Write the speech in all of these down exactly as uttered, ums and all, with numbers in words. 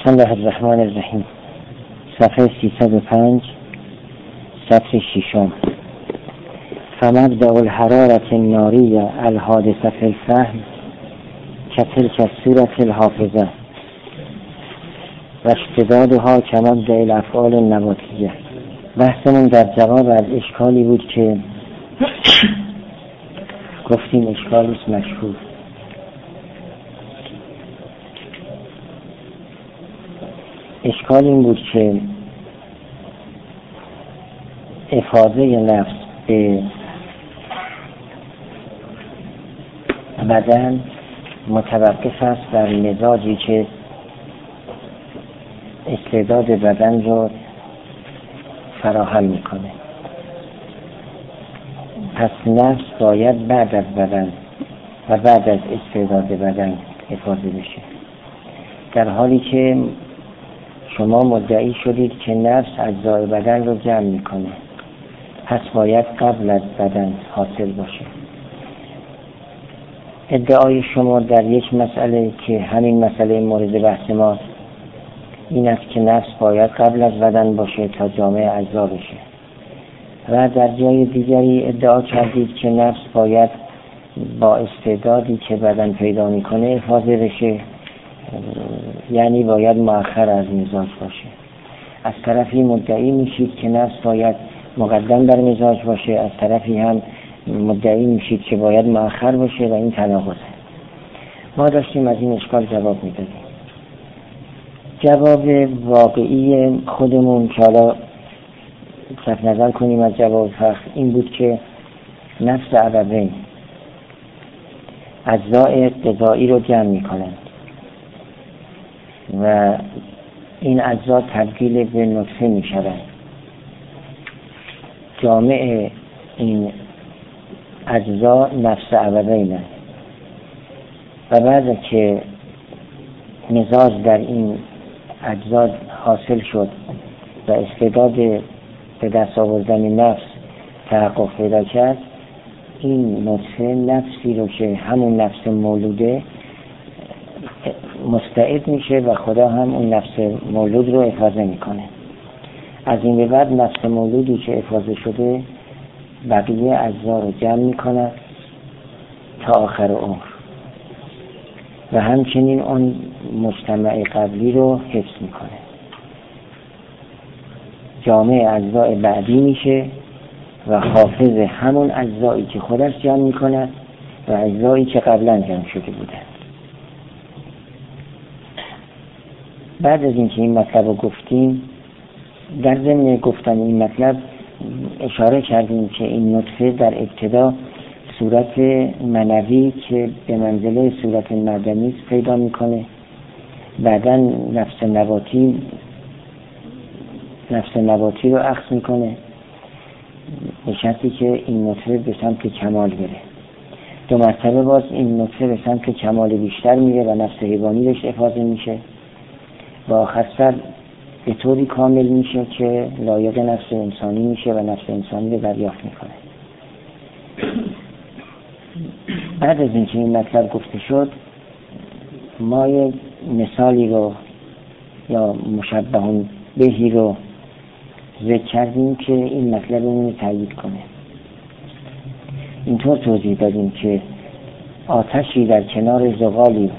بسم الله الرحمن الرحیم. صفحه سیصد و پنج، سطر ششم. فمبدأ الحرارة النارية الحادثة في الفهم كتلك الصورة الحافظة و اشتدادها كمبدأ الافعال النباتیه. بحثمون در جواب از اشکالی بود که گفتیم اشکال است مشهور. اشکال این بود که افاضه نفس به بدن متوقف است بر مزاجی که استعداد بدن رو فراهم میکنه. پس نفس باید بعد از بدن و بعد از استعداد بدن افاضه بشه، در حالی که شما مدعی شدید که نفس اجزای بدن رو جمع میکنه، پس باید قبل از بدن حاصل باشه. ادعای شما در یک مسئله که همین مسئله مورد بحث ما این است که نفس باید قبل از بدن باشه تا جامع اجزا بشه، و در جای دیگری ادعا کردید که نفس باید با استعدادی که بدن پیدا میکنه افاضه بشه، یعنی باید مؤخر از مزاج باشه. از طرفی مدعی میشید که نفس باید مقدم بر مزاج باشه، از طرفی هم مدعی میشید که باید مؤخر باشه و این تناقضه. ما داشتیم از این اشکال جواب میدادیم. جواب واقعی خودمون که حالا صرف نظر کنیم از جواب فخر این بود که نفس عربین اجزای غذایی رو جمع میکنند و این اجزا تبدیل به نطفه می شوند. جامع این اجزا نفس عوضین است و بعد که مزاج در این اجزا حاصل شد و استعداد به دست آوردن نفس تحقق پیدا کرد، این نطفه نفسی رو که همون نفس مولوده مستعد میشه و خدا هم اون نفس مولود رو افاضه میکنه. از این به بعد نفس مولودی که افاضه شده بقیه اجزا رو جمع میکنه تا آخر عمر و همچنین اون مجتمع قبلی رو حفظ میکنه. جامع اجزای بعدی میشه و حافظ همون اجزایی که خودش جمع میکنه و اجزایی که قبلا جمع شده بودن. بعد از اینکه این مطلب رو گفتیم، در ضمن گفتن این مطلب اشاره کردیم که این نطفه در ابتدا صورت منوی که به منزله صورت مردمی پیدا میکنه، بعدا نفس نباتی نفس نباتی رو اخذ میکنه به شرطی که این نطفه به سمت کمال بره. دو مرتبه باز این نطفه به سمت کمال بیشتر میره و نفس حیوانی بهش افاضه میشه و آخر سر به طوری کامل میشه که لایق نفس انسانی میشه و نفس انسانی رو دریافت میکنه. بعد از اینکه این مطلب گفته شد، ما یک مثالی رو یا مشبه بهی رو ذکر کردیم که این مطلب رو تایید کنه. اینطور توضیح دادیم که آتشی در کنار زغالی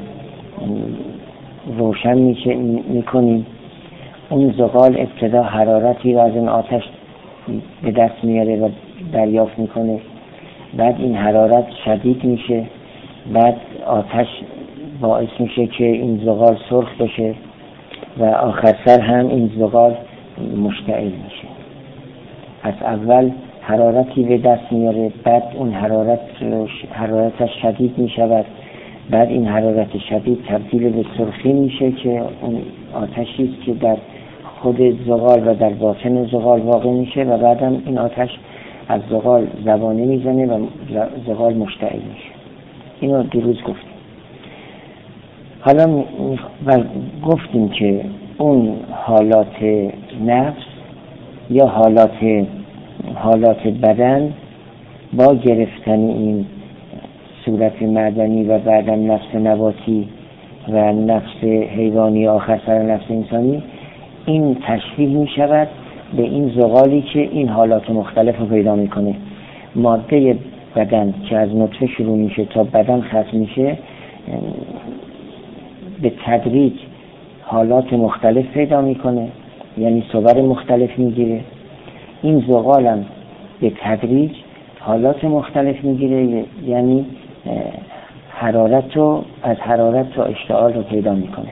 روشن میکنیم، اون زغال ابتدا حرارتی رو از این آتش به دست میاره و دریافت میکنه، بعد این حرارت شدید میشه، بعد آتش باعث میشه که این زغال سرخ بشه و آخر سر هم این زغال مشتعل میشه. از اول حرارتی به دست میاره، بعد اون حرارت حرارتش شدید میشود، بعد این حرارت شدید تبدیل به سرخی میشه که اون آتشی است که در خود زغال و در باطن زغال واقع میشه و بعدم این آتش از زغال زبانه میزنه و زغال مشتعل میشه. اینو دیروز گفتیم. حالا گفتیم که اون حالات نفس یا حالات حالات بدن با گرفتن این صورت معدنی و بعدم نفس نباتی و نفس حیوانی آخر سر نفس انسانی، این تشبیه می شود به این زغالی که این حالات مختلف رو پیدا میکنه. ماده بدن که از نطفه شروع میشه تا بدن ختم میشه به تدریج حالات مختلف پیدا میکنه، یعنی صور مختلف میگیره. این زغال هم به تدریج حالات مختلف میگیره، یعنی حرارت رو از حرارت تا اشتعال رو پیدا میکنه.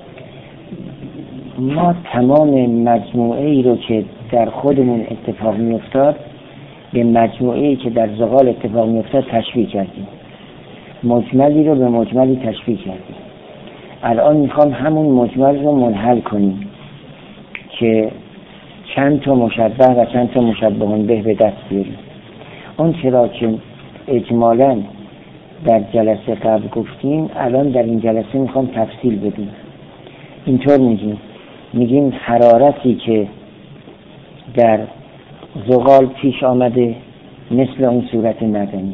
ما تمام مجموعه ای رو که در خودمون اتفاق میافتاد به مجموعه ای که در زغال اتفاق میافتاد تشبیه کردیم، مجملی رو به مجملی تشبیه کردیم. الان میخوام همون مجمل رو منحل کنیم که چند تا مشبه و چند تا مشبه به به دست بیاریم. اون چرا که اجمالاً در جلسه قبل گفتیم، الان در این جلسه میخوام تفصیل بدیم. اینطور میگیم میگیم حرارتی که در زغال پیش آمده مثل اون صورت معدنی،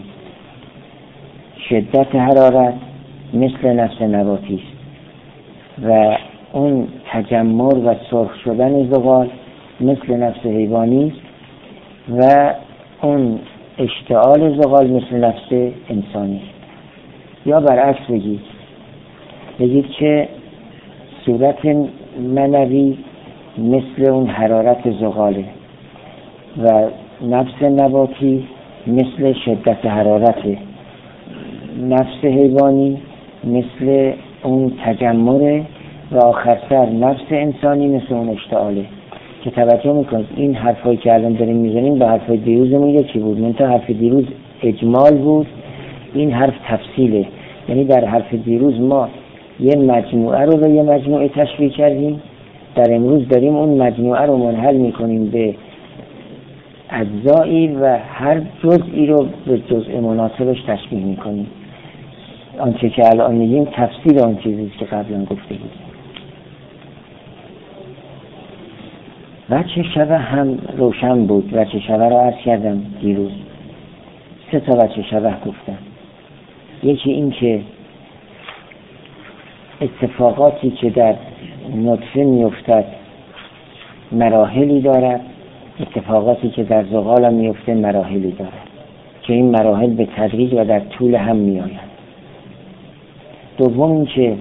شدت حرارت مثل نفس نباتی است و اون تجمر و سرخ شدن زغال مثل نفس حیوانی است و اون اشتعال زغال مثل نفس انسانی است. یا برعکس بگید بگید که صورت منوی مثل اون حرارت زغاله و نفس نباتی مثل شدت حرارته، نفس حیوانی مثل اون تجمره و آخر سر نفس انسانی مثل اون اشتعاله. که توجه میکنید این حرفایی که الان داریم میزنیم با حرفای دیروزمون یکی بود، منتها حرف دیروز اجمال بود، این حرف تفصیله. یعنی در حرف دیروز ما یه مجموعه رو به یه مجموعه تشبیه کردیم، در امروز داریم اون مجموعه رو منحل میکنیم به اجزایی و هر جزئی رو به جزء مناسبش تشبیه میکنیم. آنچه که الان میگیم تفصیل آن چیزیست که قبلا گفته بودیم. وجه شبه هم روشن بود. وجه شبه رو عرض کردم دیروز، سه تا وجه شبه گفتم. یکی این که اتفاقاتی که در نطفه میافتد مراحلی دارد، اتفاقاتی که در زغال هم میفته مراحلی دارد که این مراحل به تدریج و در طول هم میآیند. دوم این که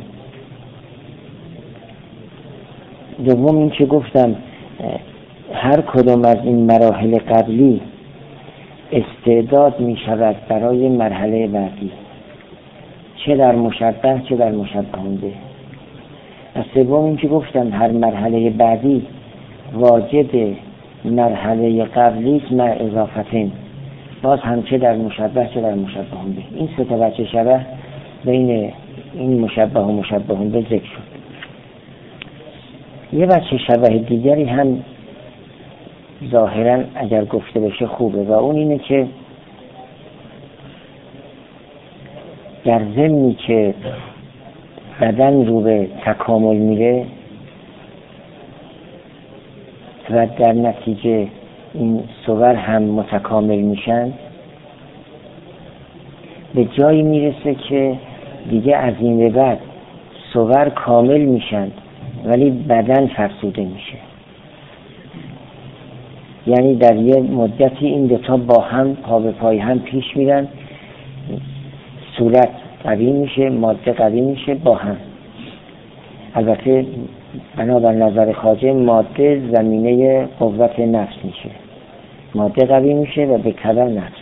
دوم این که گفتم هر کدام از این مراحل قبلی استعداد می شود برای مرحله بعدی، چه در مشبه چه در مشبه به. و سوم این که گفتم هر مرحله بعدی واجب مرحله قبلی است مع اضافتین، باز هم چه در مشبه چه در مشبه به. این سه تا وجه شبه بین این مشبه و مشبه به ذکر شد. یه وجه شبه دیگری هم ظاهرا اگر گفته بشه خوبه و اون اینه که در ضمنی که بدن رو به تکامل میره و در نتیجه این صور هم متکامل میشن، به جایی میرسه که دیگه از این به بعد صور کامل میشن ولی بدن فرسوده میشه. یعنی در یه مدتی این دوتا با هم پا به پای هم پیش میرن، صورت قوی میشه، ماده قوی میشه با هم. البته بنابر نظر خواجه ماده زمینه قوت نفس میشه، ماده قوی میشه و به کدر نفس.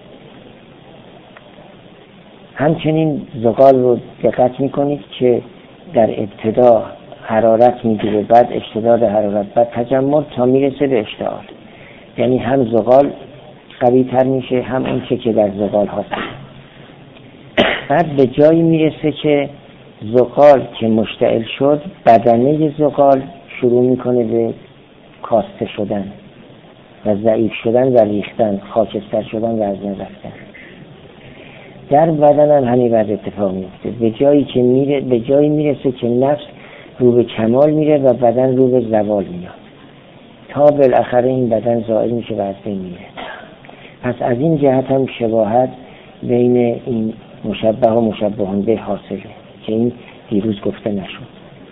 همچنین زغال رو دقت میکنید که در ابتدا حرارت میگیره، بعد اشتداد حرارت، بعد تجمر تا میرسه به اشتعال. یعنی هم زغال قوی تر میشه هم اون چه که در زغال حاصل. بعد به جایی میرسه که زغال که مشتعل شد، بدنه زغال شروع میکنه به کاسته شدن و ضعیف شدن و ریختن، خاکستر شدن و از بین رفتن. در بدن هم همین وضع اتفاق میفته. به جایی که میره به جایی میرسه که نفس رو به کمال میره و بدن رو به زوال میاد تا بالاخره این بدن زائل میشه و از بین میره. پس از این جهت هم شباهت بین این مشبه و مشبه به حاصله که این دیروز گفته نشد.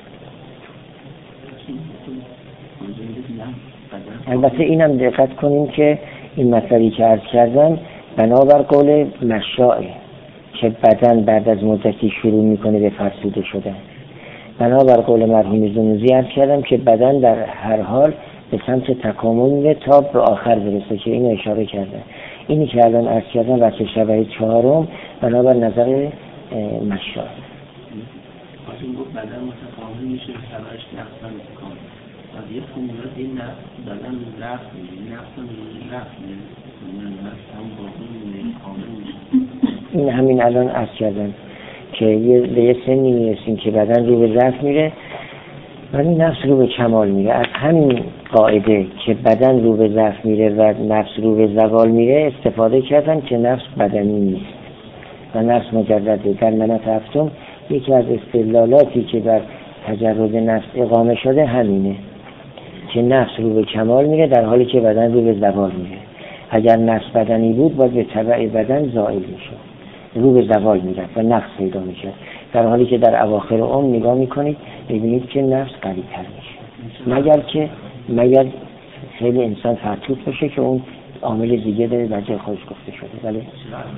البته اینم دقت کنیم که این مطلبی که عرض کردم بنابر قول مشاعه که بدن بعد از مدتی شروع میکنه به فرسوده شدن، بنابر قول مرحوم زنوزی عرض کردم که بدن در هر حال به سمت تکامل میره تا به آخر برسه که اینو اشاره کردم. اینی که الان عرض کردم وجه شبه چهارم بنابر نظر مشاعه. این گفت بدن متکامل میشه شبهش نفس هم متکامل و یه فرمولات این نفس بدن رفت میشه، این نفس هم رفت میشه، نفس هم باقی میشه، کامل میشه. این همین الان عرض کردم که به یه سنی میرسیم که بدن رو به رفت میره ولی نفس رو به کمال میره. از همین قاعده که بدن رو به ضعف میره و نفس رو به زوال میره استفاده کردن که نفس بدنی نیست و نفس مجرده. در منط هفتم یکی از استدلالاتی که بر تجرد نفس اقامه شده همینه که نفس رو به کمال میره در حالی که بدن رو به زوال میره. اگر نفس بدنی بود باید به تبع بدن زائل میشه، رو به زوال میره و نقص پیدا میشه، در حالی که در اواخر عمر نگاه میکنید ببینید که نفس قوی تر میشه، مگر که مگر خیلی انسان فرتوت بشه که اون عامل دیگه داره در جای خودش گفته شده. ولی بدن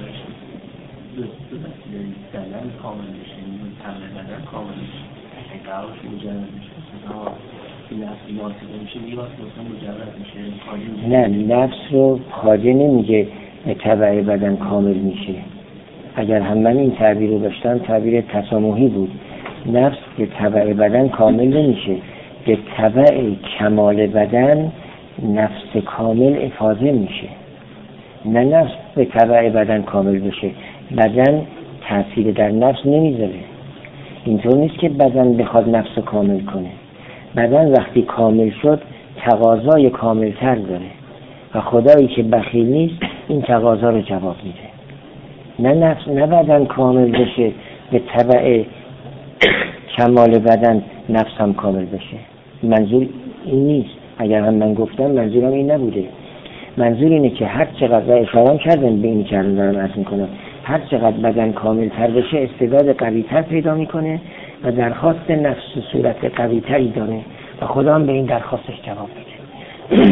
کامل میشه، تمام بدن کامل میشه، قرارش مجرد میشه، این نفس ناسیده میشه میراث مثلا مجرد میشه. نه، نفس رو خواجه نمیگه به تبع بدن کامل میشه. اگر هم من این تعبیر رو داشتم تعبیر تسامحی بود. نفس به تبع بدن کامل نمیشه، به تبع کمال بدن نفس کامل افاضه میشه. نه نفس به تبع بدن کامل بشه، بدن تأثیر در نفس نمیذاره. اینطور نیست که بدن بخواد نفس کامل کنه. بدن وقتی کامل شد تقاضای کامل تر داره و خدایی که بخیل نیست این تقاضا رو جواب میده. نه نفس نه بدن کامل بشه به تبع کمال بدن نفس هم کامل بشه. منظور این نیست. اگر هم من گفتم منظورم این نبوده. منظور اینه که هر چقدر اشاره کردن به این که الان دارم عرض میکنم، هر چقدر بدن کامل تر بشه استعداد قوی تر پیدا میکنه و درخواست نفس صورت قوی تری داره و خدا هم به این درخواستش جواب میده.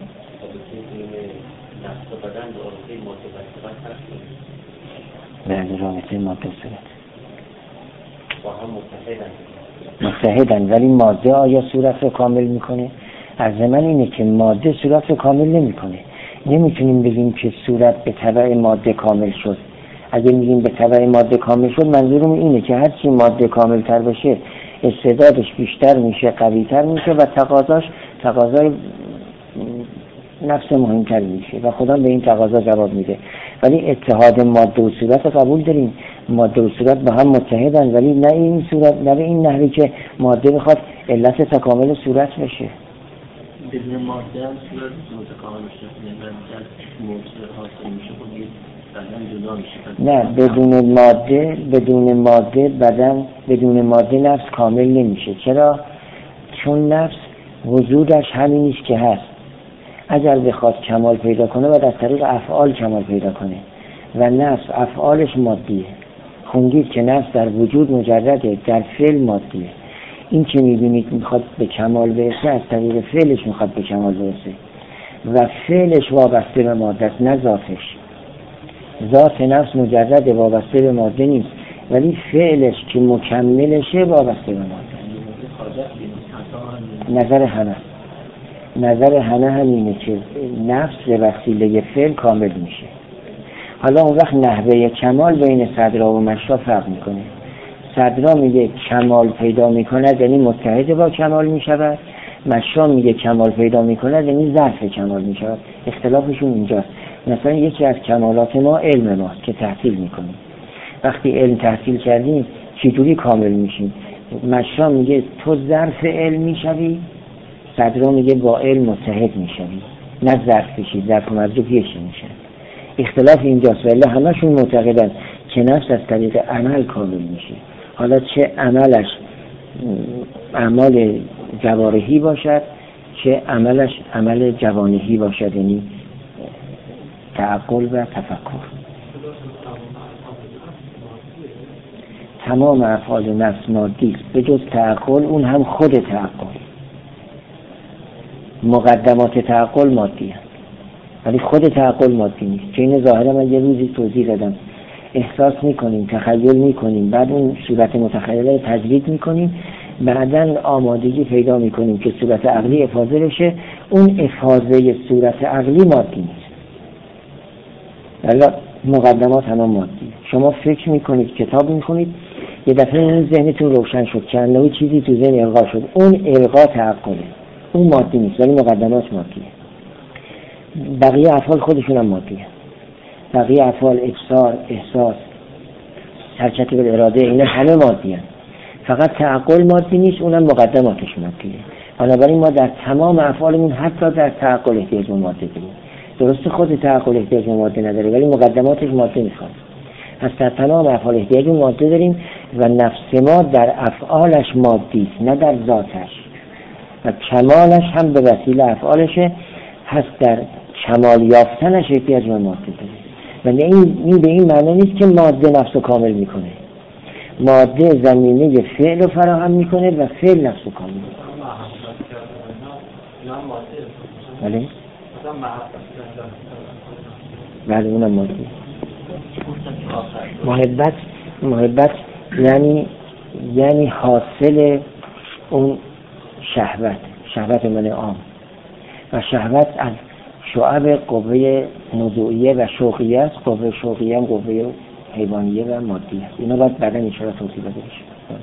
بله، رابطه ماده صورت با هم متحدن متحدن ولی ماده آیا صورت رو کامل میکنه؟ عرض من اینه که ماده صورت رو کامل نمیکنه. نمیتونیم بگیم که صورت به تبع ماده کامل شد. اگه میگیم به تبع ماده کامل شد منظورم اینه که هر چی ماده کامل تر بشه استعدادش بیشتر میشه، قوی تر میشه و تقاضاش تقاضای نفس مهمتر میشه و خدا به این تقاضا جواب میده. ولی اتحاد ماده و صورت قبول داریم، ماده و صورت با هم متحدن، ولی نه این صورت نه این نحوی که ماده بخواد علت تکامل صورت بشه. بدون ماده هم صورت متکامل میشه، یعنی موجود حاصل میشه خود بدن جدا میشه. نه، بدون ماده بدون ماده بدن بدون ماده نفس کامل نمیشه. چرا؟ چون نفس وجودش همین نیست که هست. اگر بخواد کمال پیدا کنه باید از طریق افعال کمال پیدا کنه و نفس افعالش مادیه. خوندید که نفس در وجود مجرده، در فعل مادیه. این که میبینید میخواد به کمال برسه از طریق فعلش میخواد به کمال برسه و فعلش وابسته به ماده است نه ذاتش. ذات نفس مجرد وابسته به ماده نیست ولی فعلش که مکملشه وابسته به ماده. نظر همه نظر همه همینه که نفس به وسیله فعل کامل میشه. حالا اون وقت نحوه کمال بین صدرا و مشا فرق میکنه. صدرا میگه کمال پیدا میکنه یعنی متحد با کمال میشود، مشا میگه کمال پیدا میکنه یعنی ظرف کمال میشود. اختلافشون اینجاست. مثلا یکی از کمالات ما علم ماست که تحصیل میکنیم. وقتی علم تحصیل کردیم چطوری کامل میشیم؟ مشا میگه تو ظرف علم میشوی، صدرا میگه با علم متحد میشوی، نه ظرف بشی، ظرف و مظروف یکی میشن. اختلاف اینجاست. ولی همشون معتقدن که نفس از طریق عمل کامل میشه. حالا چه عملش اعمال جوارحی باشد چه عملش عمل جوانحی باشد، یعنی تعقل و تفکر. تمام افعال نفس مادی است به جز تعقل، اون هم خود تعقل. مقدمات تعقل مادی هست ولی خود تعقل مادی نیست، که این ظاهرا من یه روزی توضیح دادم. احساس میکنیم، تخیل میکنیم، بعد اون صورت متخیله رو تجرید میکنیم، بعداً آمادگی پیدا میکنیم که صورت عقلی افاضه بشه. اون افاضه صورت عقلی مادی نیست، ولی مقدمات هم مادی. شما فکر میکنید، کتاب میخونید، یه دفعه این ذهنتون روشن شد، چند نوع چیزی تو ذهن القا شد، اون القا تعقله، اون مادی نیست ولی مقدمات مادیه. بقیه افعال خودشون هم مادیه. بقیه افعال ابصار، احساس، حرکت بالاراده، اینا همه مادیه. فقط تعقل مادی نیست، اونم مقدماتش مادیه. بنابراین ما در تمام افعالمون حتی در تعقل احتیاج به ماده داریم. درسته خود تعقل احتیاج به ماده نداره ولی مقدماتش ماده میخواد. پس در تمام افعال احتیاج به ماده داریم و نفس ما در افعالش مادی است نه در ذاتش، و کمالش هم به وسیله افعالشه. پس در کمال یافتنش احتیاج به ماده داره. ولی این, این به این معنی نیست که ماده نفس رو کامل میکنه. ماده زمینه فعل رو فراهم میکنه و فعل نفس رو کامل میکنه. بله؟ بله اونم ماده. محبت محبت یعنی یعنی حاصل اون شهوت، شهوت من عام، و شهوت از شعب قوه نزوعیه و شوقیه است. قوه شوقیه هم قوه حیوانیه و مادی است. اینا باید بعدا ان شاء الله توضیح بده بشه.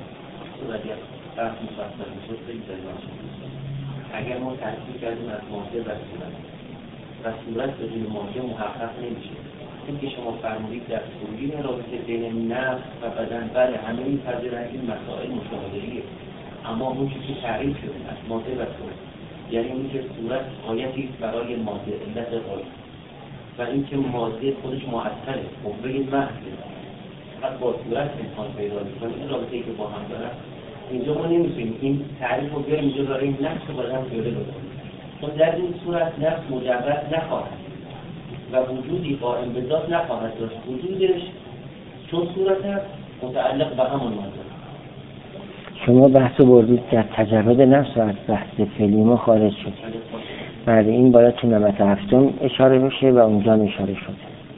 اگر ما تعریف کردیم از ماده و صورت و صورت بدون ماده محقق نمیشه. این که شما فرمودید در توضیح رابطه بین نفس و بدن، بله همه این پذیرند این مسائل مشاهده‌ایه، اما اون چیزی که تعریف شده از ماده و صورت، یعنی این که صورت آیتی برای ماده، علت غایی، و این که ماده خودش مؤثره، قوه محضه، فقط با صورت انسان پیدا می‌کنه. این رابطه‌ای که با هم دارن اینجا ما نمی‌تونیم این تعریف رو بیاریم اینجا برای این نفس رو بدن پیاده بکنیم، چون در این صورت نفس مجرد نخواهد و وجودی قائم به ذات نخواهد داشت. وجودش چون صورت هست متعلق به همون ماده. شما بحث بردید در تجرد نفس و از بحث فعلی ما خارج شد. بعد این باید تو نمت هفتم اشاره بشه و اونجا اشاره شده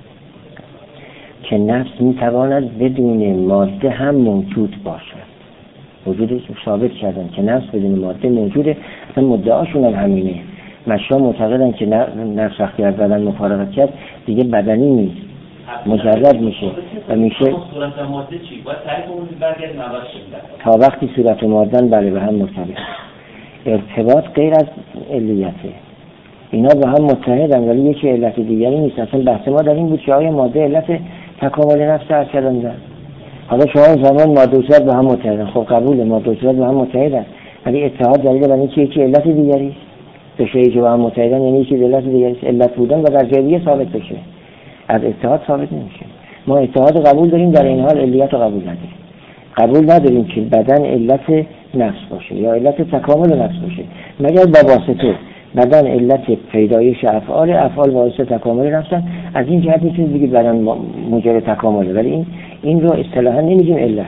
که نفس میتواند بدون ماده هم موجود باشد. وجودش ثابت کردن که نفس بدون ماده موجوده. اصلا مدعاشون هم همینه. مشا معتقدن که نفس وقتی از بدن مفارقت کرد دیگه بدنی نیست، مجرد میشه و میشه صورت ماده چی؟ باید تعریف اون برگردیم اول شد. تا وقتی صورت و مادن بله به هم مرتبط. ارتباط غیر از علیته. اینا به هم متحدن ولی یکی علت دیگری نیست. اصلا بحث ما در این بود که آیا ماده علت تکامل نفس عرض کردن. حالا شما زمان ماده و صورت به هم متحدن، خب قبول، ماده و صورت به هم متحدن ولی اتحاد دلیل بر اینکه یکی علت دیگری است. دو شیئی که با هم متحدن یعنی یکی علت دیگری است. علت بودن و در جایگی ثابت بشه، از اتحاد ثابت نمیشه. ما اتحاد قبول داریم، در این حال علیت رو قبول نداریم. قبول نداریم که بدن علت نفس باشه یا علت تکامل نفس باشه، مگر با واسطه بدن علت پیدایش افعال، افعال باعث تکامل نفسن. از این جهت میتونید بگید بدن موجب تکامله، ولی این این رو اصطلاحا نمیگیم علت.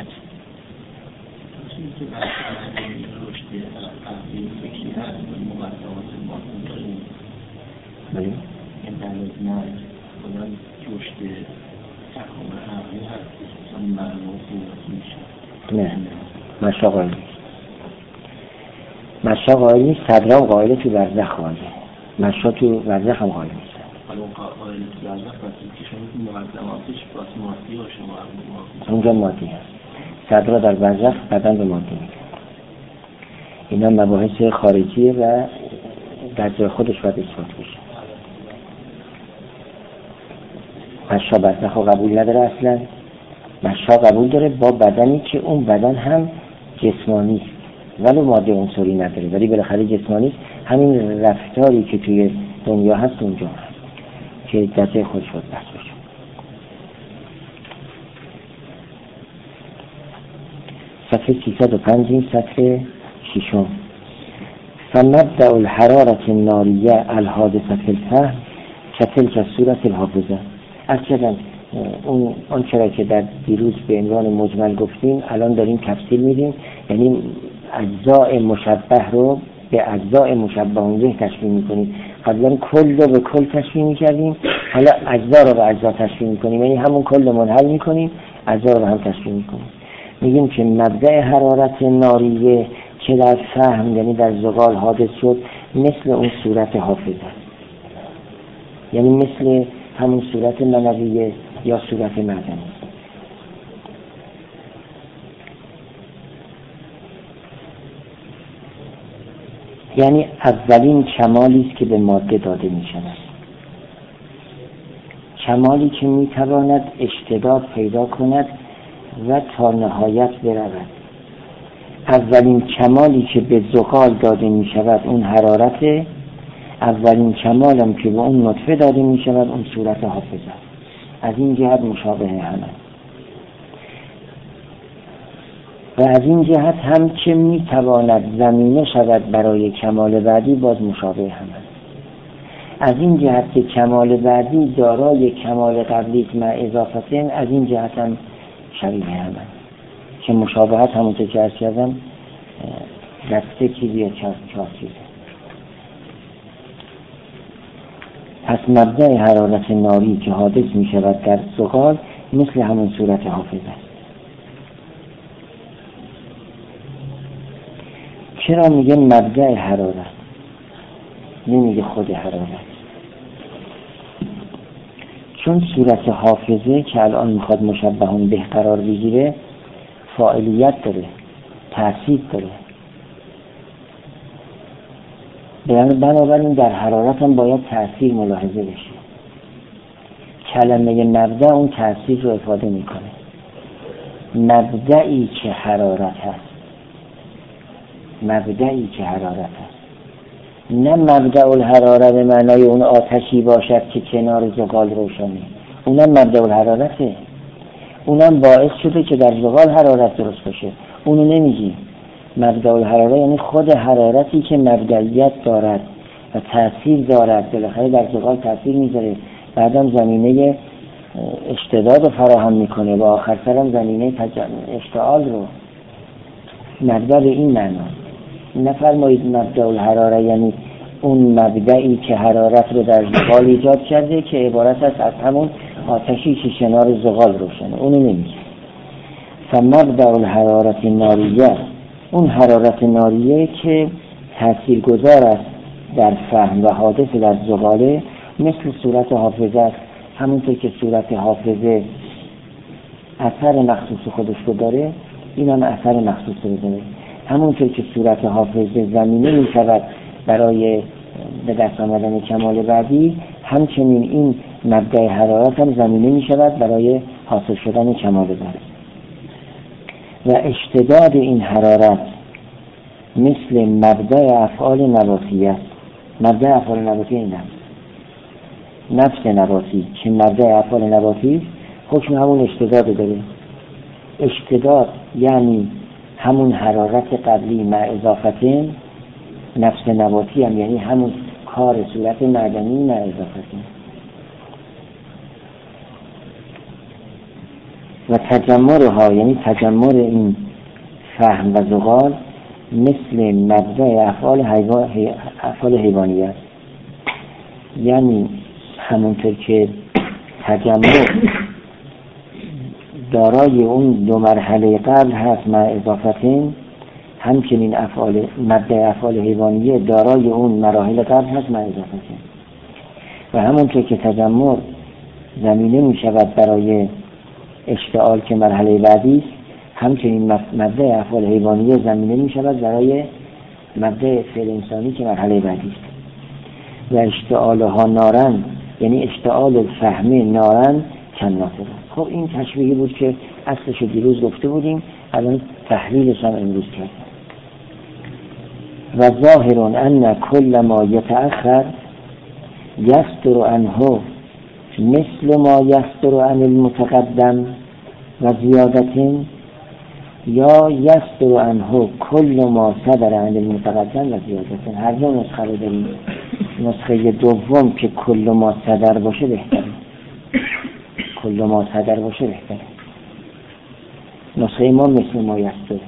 بله نه مشا قائل نیست. مشا قائل نیست. صدرام قائله تو برزخ قائله. مشا تو برزخ هم قائل نیست. حالا اون قائله تو برزخ باید که شما مقدماتش باید مادی باشه مقدماتش اونجا مادی هست. صدرا در برزخ بدن به مادی میگه. اینا مباحث خارجیه و در جای خودش باید اثبات بشه. مشا برزخ رو قبول نداره اصلا. مشا قبول داره با بدنی که اون بدن هم جسمانی است ولی ماده عنصری نداره ولی بالاخره جسمانی است. همین رفتاری که توی دنیا هست اونجا هست که دسته خودش باید بحث بشه. صفحه سیصد و پنج این صفحه ششم. فمبدأ الحرارة الناریه الحادثة الفهم کتلک صورت الحافظه. اصلا اون اون چرا که در دیروز به عنوان مجمل گفتیم الان داریم تفصیل میدیم، یعنی اجزاء مشبه رو به اجزاء مشبه به تشبیه میکنیم. قبلا کل رو به کل تشبیه میکردیم، حالا اجزا رو به اجزا تشبیه میکنیم، یعنی همون کل منحل میکنیم، اجزا رو هم تشبیه میکنیم. میگیم که مبدأ حرارت ناریه که در فهم یعنی در زغال حادث شد مثل اون صورت حافظه، یعنی مثل همون صورت منویه یا صورت معدنی. یعنی اولین کمالی است که به ماده داده می شود، کمالی که می تواند اشتداد پیدا کند و تا نهایت برود. اولین کمالی که به زغال داده می شود اون حرارت، اولین کمال هم که به اون نطفه داده می شود اون صورت حافظه. از این جهت مشابه همه و از این جهت هم که می تواند زمینه شود برای کمال بعدی باز مشابه همه. از این جهت که کمال بعدی دارای کمال قبلی مع اضافتن، از این جهت هم شبیه همه که مشابهت همونطور که عرض کردم دسته چیزی یا چهار چهار چیزه. پس مبدأ حرارت ناری که حادث می شود در زغال مثل همون صورت حافظه است. چرا میگه مبدأ حرارت نمیگه خود حرارت؟ چون صورت حافظه که الان میخواد مشبهون به قرار بگیره فاعلیت داره، تأثیر داره، بنابراین در حرارت هم باید تأثیر ملاحظه بشه. کلمه مبدأ اون تأثیر رو افاده میکنه. مبدئی که حرارت هست، مبدئی که حرارت هست، نه مبدأ الحراره به معنای اون آتشی باشد که کنار زغال روشنه، اونم مبدأ الحرارته، اونم باعث شده که در زغال حرارت درست بشه، اونو نمیگی. مبدأ الحراره یعنی خود حرارتی که مبدئیت دارد و تأثیر دارد، بالاخره در زغال تأثیر میذاره، بعدم زمینه اشتداد رو فراهم میکنه و آخر سرم زمینه اشتعال رو. مبدأ به این معنا نفرمایید مبدأ الحراره یعنی اون مبدئی که حرارت رو در زغال ایجاد کرده که عبارت است از همون آتشی که کنار زغال روشنه، اونو نمیگه. فمبدأ الحرارت ناریه، اون حرارت ناریه که تاثیرگذار است در فهم و حادث در زغاله مثل صورت حافظه است. همونطور که صورت حافظه اثر مخصوص خودش رو داره، این هم اثر مخصوص رو داره. همونطور که صورت حافظه زمینه می شود برای به دست آمدن کمال بعدی، همچنین این مبدأ حرارت هم زمینه می شود برای حاصل شدن کمال بعدی. و اشتداد این حرارت مثل مبدأ افعال نباتی است. مبدأ افعال نباتی این است، نفس نباتی که مبدأ افعال نباتی حکم همون اشتداد داره. اشتداد یعنی همون حرارت قبلی مع اضافتین، نفس نباتی هم یعنی همون کار صورت معدنی مع اضافتین. و تجمرها یعنی تجمر این فهم و زغال مثل مبدأ افعال حیوان افعال حیوانی است. یعنی همونطور که تجمر دارای اون دو مرحله قبل هست مع اضافتین، همچنین افعال مبدأ افعال حیوانیه دارای اون مراحل قبل هست مع اضافتین. و همونطور که تجمر زمینه می شود برای اشتعال که مرحله بعدی است، همچنین مبدأ افعال حیوانیه زمینه می شود برای مبدأ فعل انسانی که مرحله بعدی است. و اشتعالها نارن یعنی اشتعال فهمه نارن کنافه. خب این تشبیهی بود که اصلش دیروز گفته بودیم، الان تحلیلش هم امروز کردیم. و ظاهرون ان کل ما یتأخر یستر عنه مثل ما یستر عن المتقدم و زیادتین، یا یستر عنه کل ما صدر عن المتقدم و زیادتین. هر دو نسخه رو داریم. نسخه دوم که کل ما صدر باشه بهتره، کل ما صدر باشه بهتره. نسخه ما مثل ما یستره.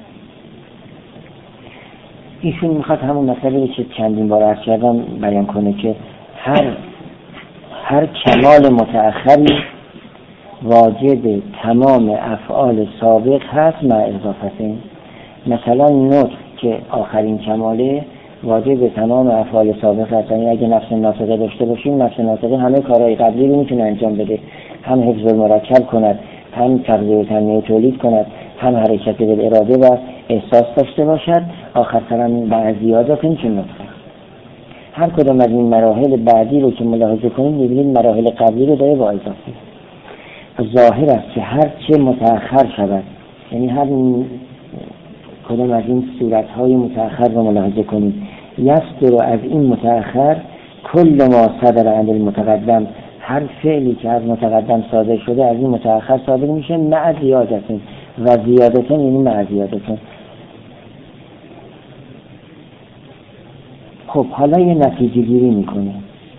ایشون میخواد همون مسئله که چندین بار عرض کردم بیان کنه که هر هر کمال متأخری واجب تمام افعال سابق هست مع اضافتین. مثلا نطق که آخرین کماله واجب تمام افعال سابق هست. یعنی اگه نفس ناطقه داشته باشیم، نفس ناطقه همه کارهای قبلی رو میتونه انجام بده، هم حفظ المرکب کند، هم تغذیه و تنمیه تولید کند، هم حرکت بالاراده و احساس داشته باشد. آخرتر هم بعضیات این چه نطقه. هر کدام از این مراحل بعدی رو که ملاحظه کنیم می‌بینید مراحل قبلی رو داره با اضافه. ظاهر است که هر چه متأخر شود، یعنی هر کدام از این صورت‌های متأخر رو ملاحظه کنیم، یصدر از این متأخر کل ما صدر عن المتقدم، هر فعلی که از متقدم صادر شده از این متأخر صادر میشه مع زیادتون و زیادتون یعنی مع زیادتون. خب حالا یه نتیجه گیری میکنه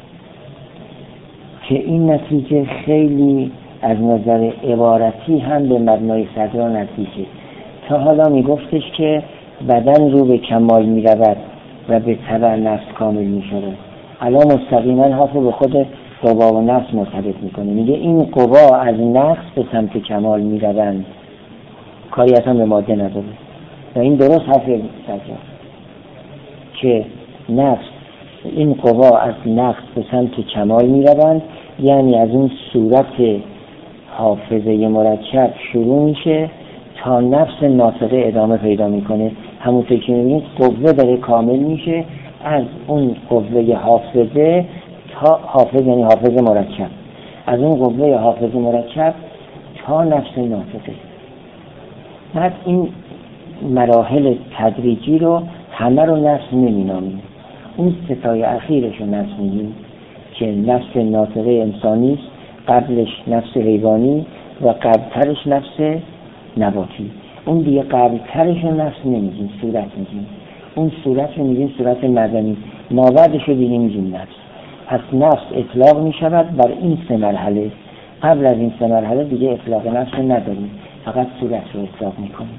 که این نتیجه خیلی از نظر عبارتی هم به مبنای صدر نتیجه. تا حالا میگفتش که بدن رو به کمال میرود و به تبع نفس کامل میشود. الان مستقیما حافظ به خود قوا و نفس مرتبط میکنه، میگه این قوا از نفس به سمت کمال میروند، کاری اصلا به ماده نداره. و این درست حرف سجاد که نفس این قوا از نفس به سمت کمال میروند، یعنی از اون صورت حافظه مرکب شروع میشه تا نفس ناطقه ادامه پیدا میکنه. همونطور که میبینید قوه داره کامل میشه از اون قوه حافظه تا حافظ یعنی حافظ مرکب، از اون قوه حافظ مرکب تا نفس ناطقه. بعد این مراحل تدریجی رو همه رو نفس نمینامیم. اون ستای اخیرش رو نفس میگیم که نفس ناطقه انسانی، قبلش نفس حیوانی و قبلترش نفس نباتی. اون دیگه قبلترش رو نفس نمیگیم، صورت میگیم. اون صورت رو میگیم صورت مدنی، مابعدش رو دیگه میگیم نفس. پس نفس اطلاق میشود بر این سه مرحله. قبل از این سه مرحله دیگه اطلاق نفس رو نداریم، فقط صورت رو اطلاق میکنیم.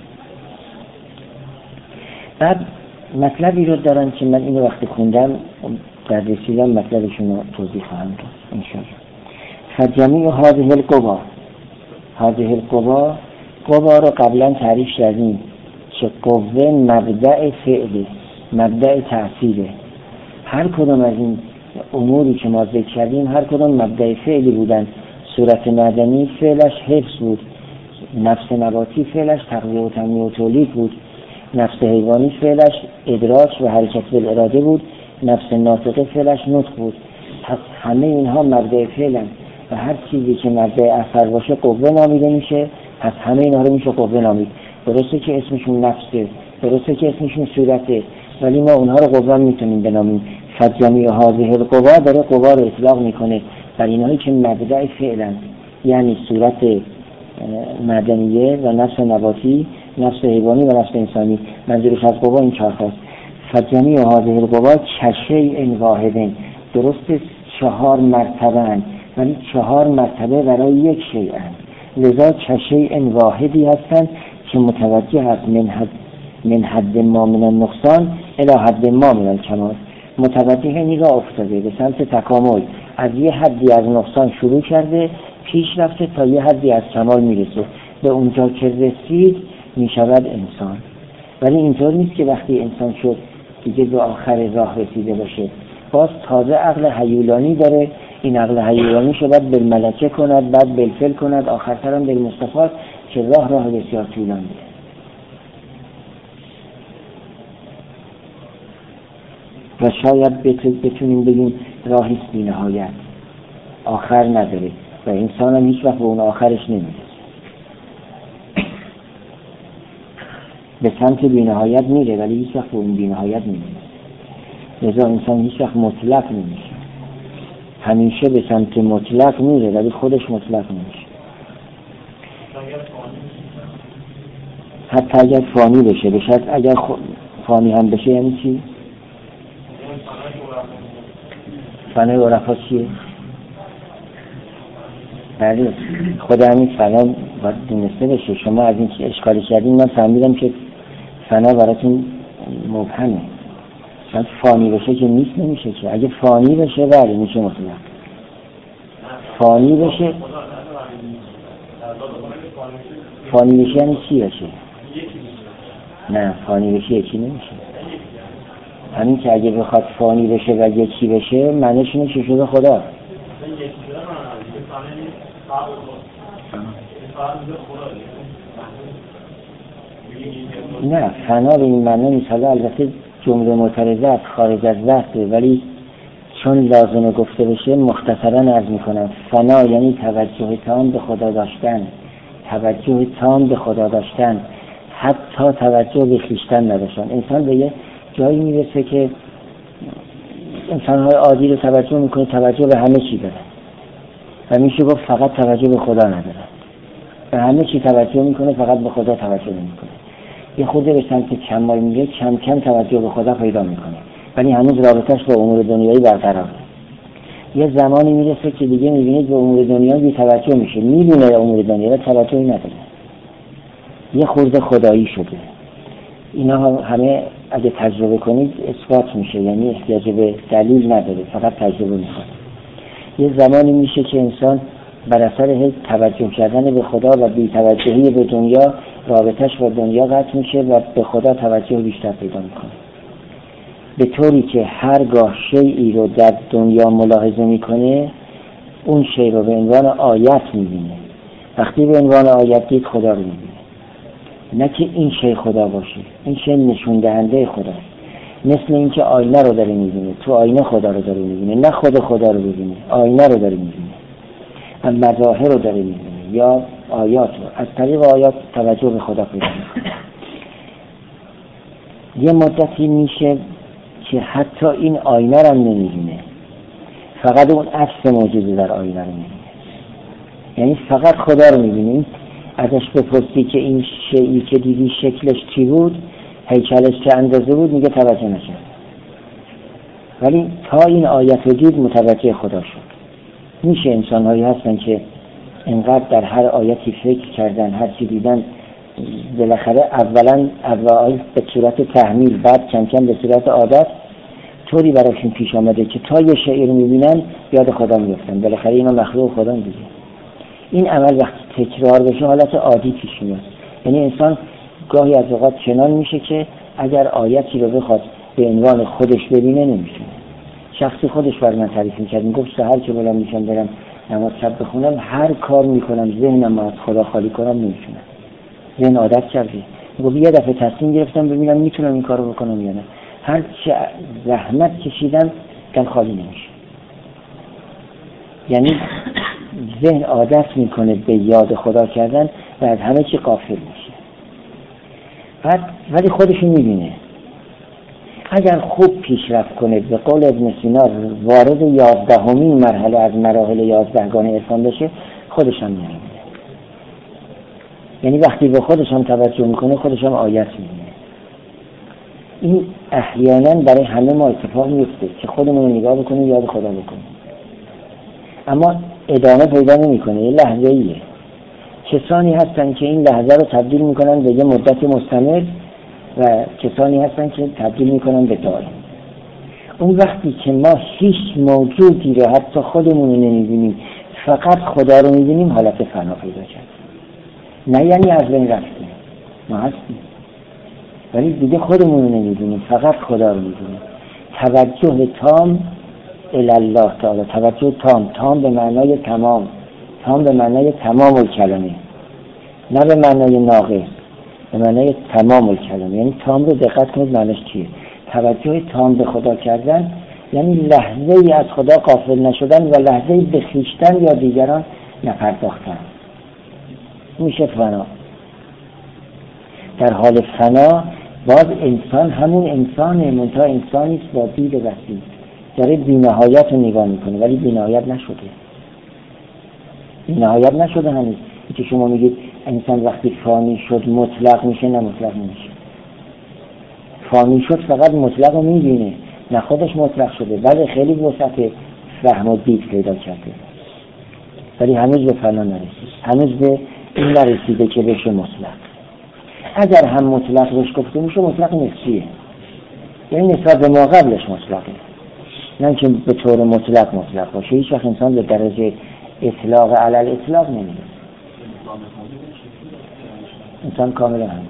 بعد مطلبی رو دارن که من این وقت خوندم در رسیدم مطلبشون رو توضیح خواهم داد انشاءالله. فجمیع هذه القوا، هذه القوا، قوا رو قبلا تعریف کردیم که قوه مبدأ فعله، مبدأ تأثیره. هر کدام از این اموری که ما ذکر کردیم هر کدام مبدأ فعلی بودن. صورت مدنی فعلش حفظ بود، نفس نباتی فعلش تغذیه و تنمیه و تولید بود، نفس حیوانی فعلش ادراک و حرکت بالاراده بود، نفس ناطقه فعلش نطق بود. پس همه اینها مبدأ فعلن و هر چیزی که مبدأ اثر باشه قوه نامیده میشه. پس همه اینها رو میشه قوه نامید. درسته که اسمشون نفسه، درسته که اسمشون صورته، ولی ما اونها رو قوه میتونیم بنامیم. فجمیع هذه القوا داره قوا رو اطلاق میکنه بر اینهایی که مبدأ فعلن، یعنی صورت مدنیه و نفس نباتی، نفس حیوانی و نفس انسانی. منظورش از قوا این چهار تاست. فجمیع هذه القوا کشیء واحد، درسته چهار مرتبه ولی چهار مرتبه برای یک شیء، لذا کشیء واحدی هستند که متوجه است من حد من حد ما من النقصان الی حد ما من الکمال. متوجه یعنی راه افتاده به سمت تکامل، از یه حدی از نقصان شروع کرده پیش رفته تا یه حدی از کمال میرسه. به اونجا که رسید میشود انسان. ولی اینطور نیست که وقتی انسان شد دیگه به آخر راه رسیده باشه. باز تازه عقل هیولانی داره. این عقل هیولانی شو باید بالملکه کند، بعد بالفعل کند، آخرتر هم بالمصطفی، که راه راه بسیار طولانی. و شاید بتونیم بگیم راهی است بی نهایت، آخر نداره و انسان هم هیچ وقت به اون آخرش نمیرسه. به سمت بی نهایت میره ولی هیچ وقت به اون بی نهایت نمیرسه. لذا انسان هیچ وقت مطلق نمیشه، همیشه به سمت مطلق میره ولی خودش مطلق نمیشه. حتی اگر فانی بشه، بشه اگر فانی هم بشه یعنی چی؟ فنای عرفا چیه؟ بله خود همین فنا باید دونسته بشه. شما از این که اشکالی کردین من فهمیدم که فنا براتون مبهمه. چون فانی بشه که نیست نمیشه که. اگه فانی بشه بله میشه مطلق. فانی بشه فانی بشه یعنی چی بشه؟ نه فانی بشه یکی نمیشه. همین که اگه بخواد فانی بشه و یکی بشه معنیش اینه که شده خدا. نه فنا به این معنی نیست. حالا البته جمله معترضه از خارج از وقته ولی چون لازمه گفته بشه مختصرا عرض میکنم. فنا یعنی توجه تام به خدا داشتن، توجه تام به خدا داشتن، حتی توجه به خویشتن نداشتن. انسان به یه جایی میرسه که انسان‌های عادی رو توجه میکنه توجه به همه چی داره و میشه گفت فقط توجه به خدا نداره. به همه چی توجه میکنه فقط به خدا توجه نمیکنه. یه خورده به سمت کمال میره کم کم توجه به خدا پیدا میکنه ولی هنوز رابطهش با امور دنیایی برقراره. یه زمانی میرسه که دیگه میبینید به امور دنیایی بی توجه میشه، میبینه امور دنیایی توجهی نداره، یه خورده خدایی شده. اینا همه اگه تجربه کنید اثبات میشه، یعنی احتیاج به دلیل نداره، فقط تجربه میکنه. یه زمانی میشه که انسان بر اثر توجه کردن به خدا و بی توجهی به دنیا رابطش با دنیا قطع میشه و به خدا توجه بیشتر پیدا میکنه، به طوری که هرگاه شیئی رو در دنیا ملاحظه میکنه اون شیء رو به عنوان آیت میبینه. وقتی به عنوان آیت دید خدا رو میبینه، نه که این شیء خدا باشه، این شیء نشون دهنده خداست. مثل اینکه آینه رو داره میبینه، تو آینه خدا رو داره میبینه، نه خود خدا رو ببینه، آینه رو داره میبینه، مظاهر رو داره میبینه یا آیات رو. از طریق آیات توجه به خدا پیدا میکنه. یه مدتی میشه که حتی این آینه رو نمیبینه، فقط اون عکس موجود در آینه رو میبینه، یعنی فقط خدا رو میبینه. ازش بپرسی که این شیئی که دیدی شکلش چی بود، هیکلش چه اندازه بود، میگه توجه نشد، ولی تا این آیت رو دید متوجه خدا شد. میشه انسان هایی هستن که اینقدر در هر آیتی فکر کردن، هر چی دیدن، بالاخره اولا اول به صورت تحمیل، بعد کم کم به صورت عادت طوری براشون پیش آمده که تا یه شیء رو میبینن یاد خدا میفتن. بالاخره اینا مخلوق خدا دیگه. این عمل وقتی تکرار بشه حالت عادی پیش میاد. یعنی انسان گاهی از اوقات چنان میشه که اگر آیتی رو بخواد به عنوان خودش ببینه نمیشه. شخصی خودش بر من تعریف میکرد، میگفت سحر که بلند میشم برم نماز شب بخونم، هر کار میکنم ذهنم از خدا خالی کنم نمیتونم. ذهن عادت کرده. میگفت یه دفعه تصمیم گرفتم ببینم میتونم این کارو بکنم یا نه، هر چه زحمت کشیدم دل خالی نمیشه. یعنی ذهن عادت میکنه به یاد خدا کردن و از همه چی غافل میشه. بعد ولی خودشون میبینه. اگر خوب پیشرفت کنه، به قول ابن سینا وارد یازدهمین مرحله از مراحل یازدهگانه عرفان بشه، خودش هم میبینه. یعنی وقتی به خودش هم توجه میکنه خودش هم آیت میبینه. این احیانا برای همه ما اتفاق میفته که خودمون رو نگاه بکنیم یاد خدا بکنیم، اما ادامه پیدا نمیکنه، یه لحظه‌ایه. کسانی هستن که این لحظه رو تبدیل میکنن به یه مدت مستمر و کسانی هستن که تبدیل میکنن به دائم. اون وقتی که ما هیچ موجودی رو حتی خودمون رو نمیبینیم، فقط خدا رو میبینیم، حالت فنا پیدا کرد. نه یعنی از بین رفتیم، ما هستیم ولی دیگه خودمون رو نمیبینیم، فقط خدا رو میبینیم. توجه تام الله تعالی، توجه تام، تام به معنای تمام، تام به معنای تمام الکلمه، نه به معنای ناقص، به معنای تمام الکلمه. یعنی تام رو دقت کنید معنیش چیه. توجه تام به خدا کردن یعنی لحظه ای از خدا غافل نشدن و لحظه ای به خویشتن یا دیگران نپرداختن. میشه فنا. در حال فنا باز انسان همون انسانه، منتها انسانی است با دید وسیع، داره بی‌نهایت رو نگاه میکنه ولی بی‌نهایت نشده. بی‌نهایت نشده هنوز. که شما میگید انسان وقتی فانی شد مطلق میشه، نه مطلق نمیشه. فانی شد فقط مطلق رو میبینه، نه خودش مطلق شده، ولی خیلی وسعت فهم و دید پیدا کرده. ولی هنوز به فنا نرسید، هنوز به این نرسیده که بشه مطلق. اگر هم مطلق بهش گفته میشه مطلق نسبیه، یعنی نسبت به ما قبلش مطلقه، نه که به طور مطلق مطلق باشه. هیچ وقت انسان به درجه اطلاق علل اطلاق نمیده. انسان کاملا هم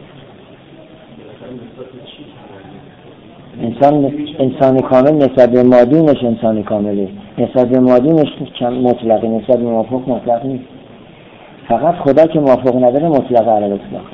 انسان انسان کامل نسبت به مادونش انسان کامله، نسبت به مادونش مطلقه، نسبت به موافق مطلق نیست. فقط خدا که موافق نداره مطلق علل اطلاقه.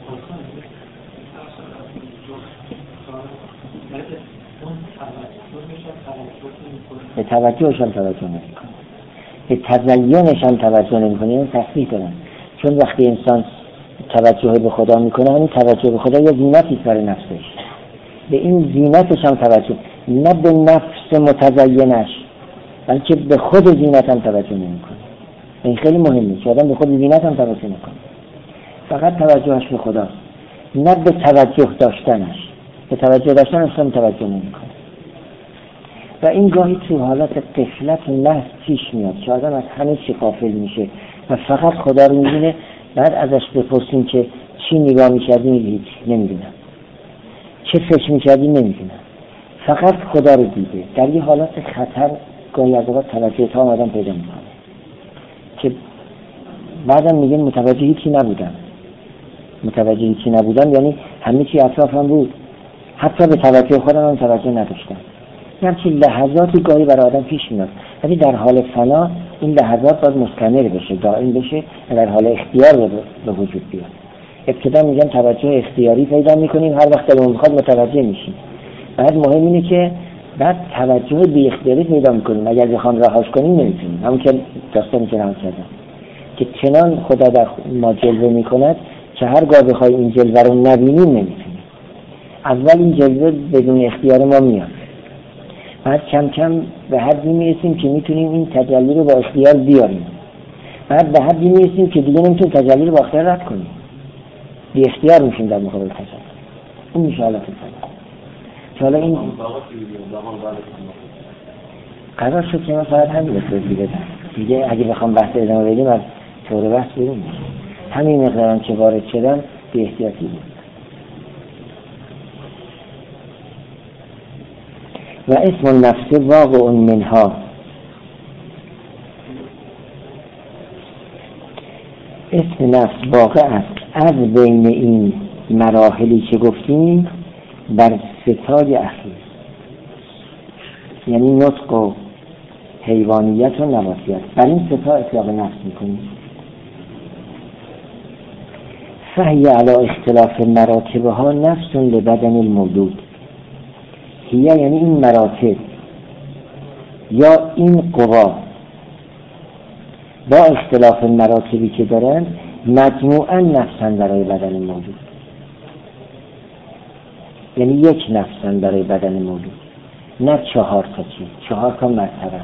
به توجهش هم توجه نمیکنه، به تزیینش هم توجه نمیکنه. این تصحیح دارن، چون وقتی انسان توجه به خدا میکنه، همین توجه به خدا یه زینتی برای نفسش، به این زینتش هم توجه، نه به نفس متزینش، بلکه به خود زینت هم توجه نمیکنه. این خیلی مهمه که آدم به خود زینت هم توجه نکنه، فقط توجهش به خداست، نه به توجه داشتنش. به توجه داشتنش هم توجه نمیکنه. و این گاهی تو حالت غفلت و لحظ پیش میاد که آدم از همه چی غافل میشه و فقط خدا رو میبینه. بعد ازش بپرسیم که چی نگاه میکردی، میگه نمیدونم. چه فکر میکردی، نمیدونم. فقط خدا رو دیده. در یه حالت خطر گاهی از اوقات توجه تا آدم پیدا میکنه که بعدم میگه متوجه هیچی نبودم. متوجه هیچی نبودم یعنی همه چی اطرافم بود، حتی به توجه خودم هم توجه نداشتم. همچین لحظاتی گاهی برای آدم پیش میاد، ولی در حال فنا این لحظات باید مستمر بشه، دائم بشه، در حال اختیار به وجود بیاد. ابتدا میگم توجه اختیاری پیدا میکنیم، هر وقت دلمون میخواد متوجه میشیم. بعد مهم اینه که بعد توجه بی اختیاری پیدا میکنیم، اگر بخوام رهاش کنیم نمیتونیم. همون که داستانی که راه کردم که چنان خدا در ما جلوه میکند که هرگاه بخوای این جلوه رو نبینیم نمیتونیم. اول این جلوه بدون اختیار ما میاد، بعد کم کم به حدی میرسیم که میتونیم این تجلی رو با اختیار بیاریم، بعد به حدی میرسیم که دیگه نمیتونیم تجلی رو با اختیار رد کنیم، بی اختیار میشیم در مقابل تجلی. این میشه حالت فنا. حالا این قرار شد که من فقط همین رو توضیح بدم دیگه. اگه بخوام بحث ادامه بدیم از طور بحث بیرون میشه. همین مقدارم که وارد شدم بی احتیاطی بود. و اسم النفس واقع منها، اسم نفس واقع است از بین این مراحلی که گفتیم بر ستای اخیر، یعنی نطق و حیوانیت و نباتیت. بر این ستا اطلاق نفس میکنیم. فهی علی اختلاف مراتبها نفس لبدن الموجود. هیه یعنی این مراتب یا این قوا با اختلاف مراتبی که دارن مجموعاً نفسن برای بدن موجود، یعنی یک نفسن برای بدن موجود، نه چهار تا چیز، چهار تا مرتبه.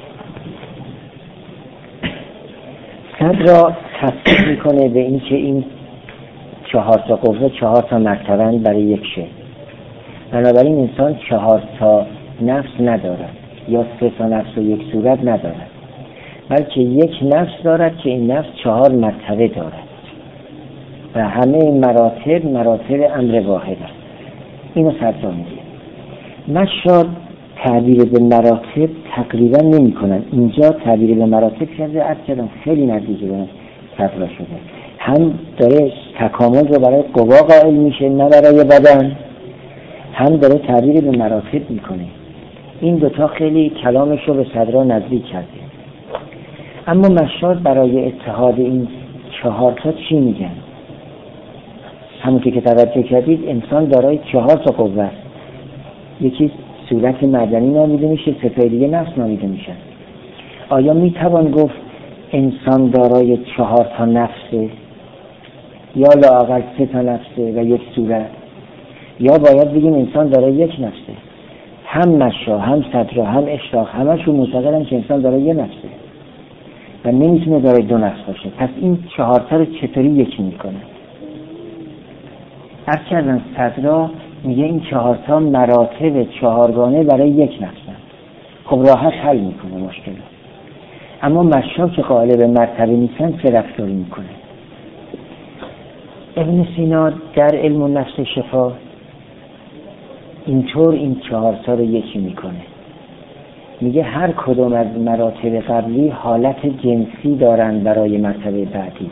صد را تصدیق میکنه به این که این چهار تا قوه چهار تا مرتبه برای یک شی. بنابراین انسان چهار تا نفس ندارد یا سه تا نفس و یک صورت ندارد، بلکه یک نفس دارد که این نفس چهار مرتبه دارد و همه این مراتب مراتب امر واحد است. اینو سرجا میگه. مشاد تعبیر به مراتب تقریبا نمی کنن. اینجا تعبیر به مراتب کرده، عرض کردم خیلی نزدیک به تقریبا شده. هم داره تکامل رو برای قوا قائل میشه نه برای بدن، هم داره تعبیر به مراتب میکنه. این دوتا خیلی کلامش رو به صدرا نزدیک کرده. اما مشاد برای اتحاد این چهار تا چی میگن؟ همون که توجه کردید انسان دارای چهار تا قوه است. یکی صورت معدنی نامیده میشه، ستای دیگه نفس نامیده میشه. آیا میتوان گفت انسان دارای چهار تا نفسه یا لااقل سه تا نفسه و یک صورت، یا باید بگیم انسان دارای یک نفسه؟ هم مشا هم صدرا هم اشراق همشون معتقدن که انسان دارای یک نفسه و نمیتونه دارای دو نفس باشه. پس این چهار تا رو چطوری یکی میکنه؟ هر کردن صدرا میگه این چهار تا مراتب چهارگانه برای یک نفسن. خب راحت حل میکنه مشکل. اما مشا که قائل به مرتبه نیستن چه رفتاری میکنه؟ ابن سینا در علم النفس شفا اینطور این چهار تا رو یکی میکنه. میگه هر کدوم از مراتب قبلی حالت جنسی دارن برای مرتبه بعدی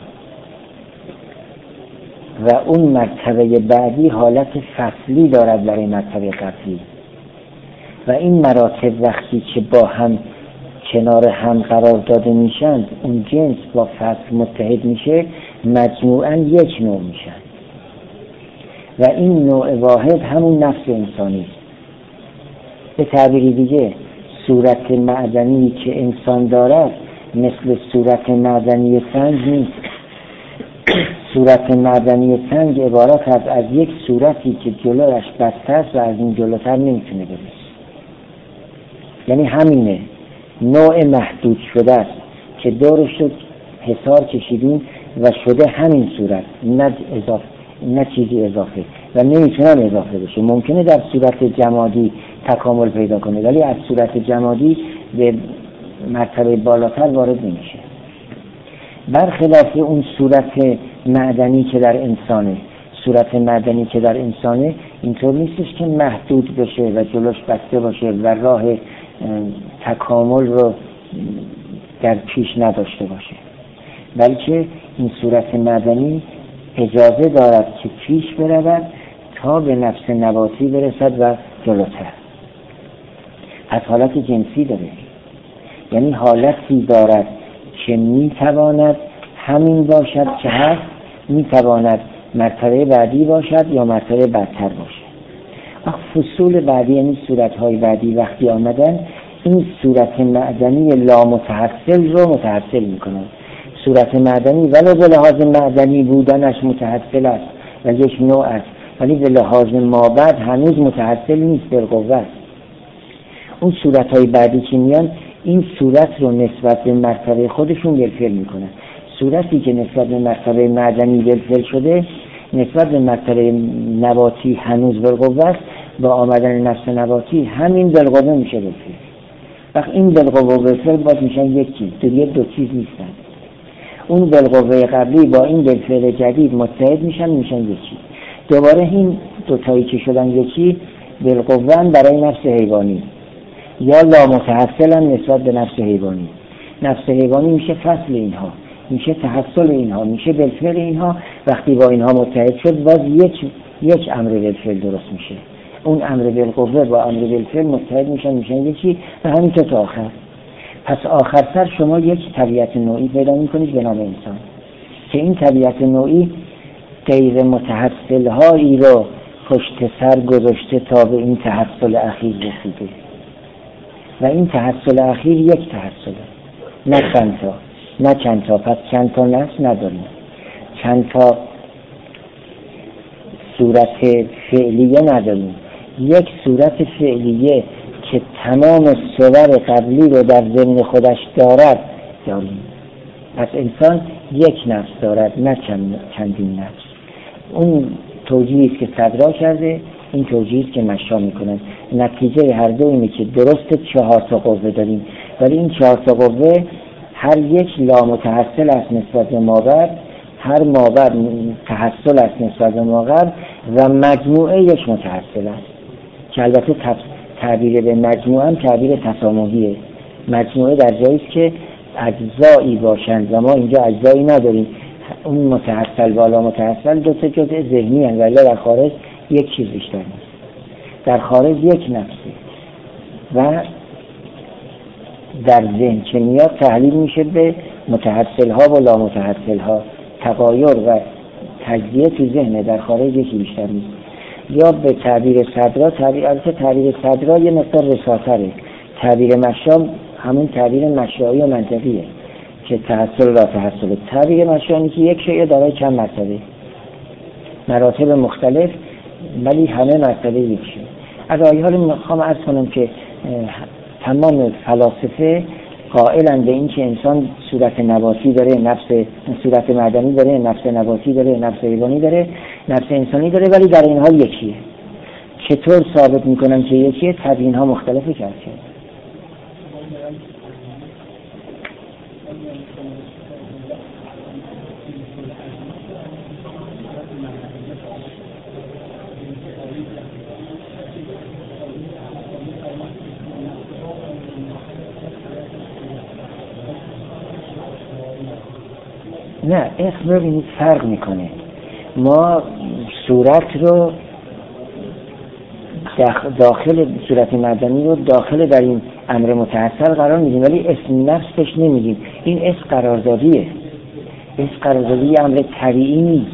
و اون مرتبه بعدی حالت فصلی دارد برای مرتبه قبلی و این مراتب وقتی که با هم کنار هم قرار داده میشن اون جنس با فصل متحد میشه مجموعاً یک نوع میشن و این نوع واحد همون نفس انسانی است. به تعبیری دیگه صورت معدنی که انسان دارد مثل صورت معدنی سنگ نیست. صورت معدنی سنگ عبارت است از یک صورتی که جلویش بسته است و از این جلوتر نمیتونه بره. یعنی همینه، نوع محدود شده است که دورش رو حصار کشیدیم و شده همین صورت، نه اضافه، نه چیزی اضافه و نمیتونم اضافه بشه. ممکنه در صورت جمادی تکامل پیدا کنه ولی از صورت جمادی به مرتبه بالاتر وارد نمیشه. برخلاف اون صورت معدنی که در انسانه، صورت معدنی که در انسانه اینطور نیستش که محدود بشه و جلوش بسته باشه و راه تکامل رو در پیش نداشته باشه، بلکه این صورت معدنی اجازه دارد که پیش برود تا به نفس نباتی برسد و جلوتر. از حالت جنسی داره، یعنی حالتی دارد که میتواند همین باشد که هست، میتواند مرتبه بعدی باشد یا مرتبه بدتر باشه. آخ فصول بعدی یعنی صورتهای بعدی وقتی آمدن این صورت معدنی لامتحصل رو متحصل میکنن. صورت معدنی ولو به لحاظ معدنی بودنش متحصل است و یک نوع است ولی به لحاظ مابعد هنوز متحصل نیست، بالقوه است. اون صورتهای بعدی که میان این صورت رو نسبت به مرتبه خودشون بالفعل میکنن. صورتی که نسبت به مرتبه معدنی بالفعل شده نسبت به مرتبه نباتی هنوز بالقوه است، با آمدن نفس نباتی همین بالقوه میشه بالفعل. وقت این بالقوه و بالفعل باز میشن یک چیز، دیگه دو چیز نیستن. اون بالقوه قبلی با این بالفعل جدید متحد میشن میشن یکی. دوباره این دوتایی که شدن یکی بالقوه برای نفس حیوانی یا لامتحصلن نسبت به نفس حیوانی. نفس حیوانی میشه فصل اینها، میشه تحصل اینها، میشه بالفعل اینها. وقتی با اینها متحد شد باز یک یک امر بالفعل درست میشه. اون امر بالقوه با امر بالفعل متحد میشن میشن یکی و همینطور تا آخر. پس آخر سر شما یک طبیعت نوعی پیدا میکنید به نام انسان که این طبیعت نوعی غیر متحصل هایی رو پشت سر گذاشته تا به این تحصل اخیر رسیده و این تحصل اخیر یک تحصله، نه چند تا، نه چند تا. پس چند تا نفس نداریم، چند تا صورت فعلیه نداریم، یک صورت فعلیه که تمام صور قبلی رو در ضمن خودش دارد داریم. پس انسان یک نفس دارد نه چند چندین نفس. اون توجیهی است که صدرا کرده، این توجیهی است که مشا میکنن. نتیجه هر دو اینه که درست چهار تا قوه داریم ولی این چهار تا قوه هر یک لامتحصل است نسبت به مابعد، هر مابعد تحصل است نسبت به مابعد و مجموعه یک متحصل است که البته تعبیر به مجموعه هم تعبیر تسامحیه. مجموعه در جایی است که اجزایی باشند و ما اینجا اجزایی نداریم. اون متحصل بالا متحصل دو تا جزء ذهنی هستند ولی در خارج یک چیز بیشتر نیست. در خارج یک نفسه و در ذهن که میاد تحلیل میشه به متحصل ها و لا متحصل ها. تغایر و تجزیه تو ذهنه، در خارج یکی بیشتر نیست. یا به تعبیر صدرا، تعبیر البته تعبیر صدرا یه مقدار رساتره. تعبیر مشا همون تعبیر مشایی و منطقیه که تحصل را تحصل. تعبیر مشایی که یک شیء دارای چند مرتبه، مراتب مختلف ولی همه مرتبه یک شیء. از آیه ها رو میخوام عرض کنم که تمام فلاسفه قائلن به این که انسان صورت نباتی داره، نفس صورت معدنی داره، نفس نباتی داره، نفس حیوانی داره، نفس انسانی داره، ولی در این حال یکیه. چطور ثابت میکنن که یکیه؟ تبیین ها مختلفه کرده. نه، اسم رو ببینید فرق میکنه. ما صورت رو داخل صورت مدنی رو داخل در این امر متحصل قرار میدیم، ولی اسم نفس بهش نمیدیم. این اسم قراردادیه، اسم قراردادی امر طبیعی نیست.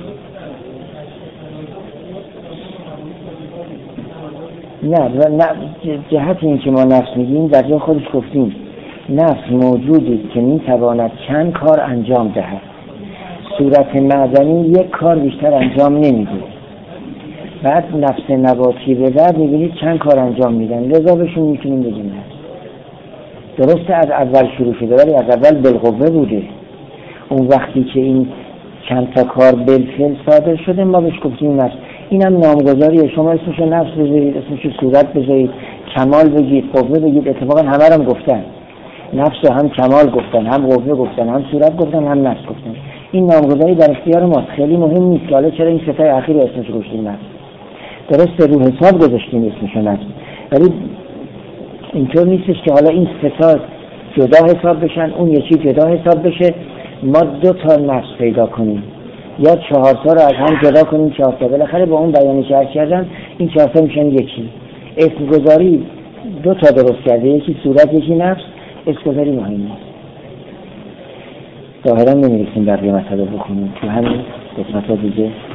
نه نه، جهت این که ما نفس میگیم در جای خودش گفتیم نفس موجودی که میتواند چند کار انجام دهد. صورت معدنی یک کار بیشتر انجام نمیده. بعد نفس نباتی به بعد میبینید چند کار انجام میدن، لذا بهشون میتونیم بگیم نفس. درسته از اول شروع شده ولی از اول بالقوه بوده. اون وقتی که این چند تا کار بالفعل صادر شده ما بهش گفتیم نفس. اینم نامگذاریه، شما اسمشو نفس بذارید، اسمشو صورت بذارید، کمال بگید، قوه بگید. اتفاقا همه رو هم گفتن، نفس هم کمال گفتن، هم قوه گفتن، هم صورت گفتن، هم نفس گفتن. این نامگذاری در اختیار ماست، خیلی مهم نیست که حالا چرا این ستای اخیر اسمش رو گذاشتیم نفس. درسته رو حساب گذاشتیم اسمشو نفس، ولی اینطور نیستش که حالا این ستا جدا حساب بشن اون یکی جدا حساب بشه، ما دو تا نفس پیدا کنیم یا چهار تا رو از هم جدا کنیم، چهار تا بالاخره با اون بیانی که عرض کردم این چهار تا میشن یکی. اسم گذاری دو تا درست کرده، یکی صورت یکی نفس. اسم گذاری مهم نیست. ظاهرا نمیرسیم بقیه مطلب بخونیم تو همین قسمت ها دیگه.